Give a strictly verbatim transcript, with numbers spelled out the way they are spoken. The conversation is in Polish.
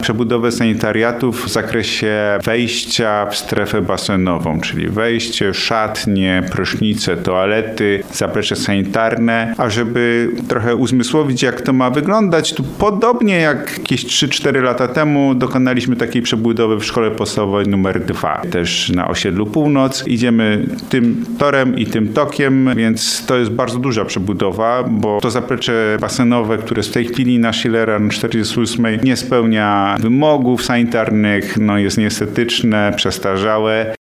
przebudowę sanitariatów w zakresie wejścia w strefę basenową, czyli wejście, szatnie, prysznice, toalety, zaplecze sanitarne, a żeby trochę uzmysłowić, jak to ma wyglądać, to podobnie jak jakieś trzy cztery lata temu dokonaliśmy takiej przebudowy w szkole podstawowej numer dwa, też na osiedlu Północ. Idziemy tym torem i tym tokiem, więc to jest bardzo duża przebudowa, bo to zaplecze basenowe, które jest w tej chwili na Schillera na czterdziestej ósmej nie spełnia wymogów sanitarnych, no jest nieestetyczne, przestarzałe.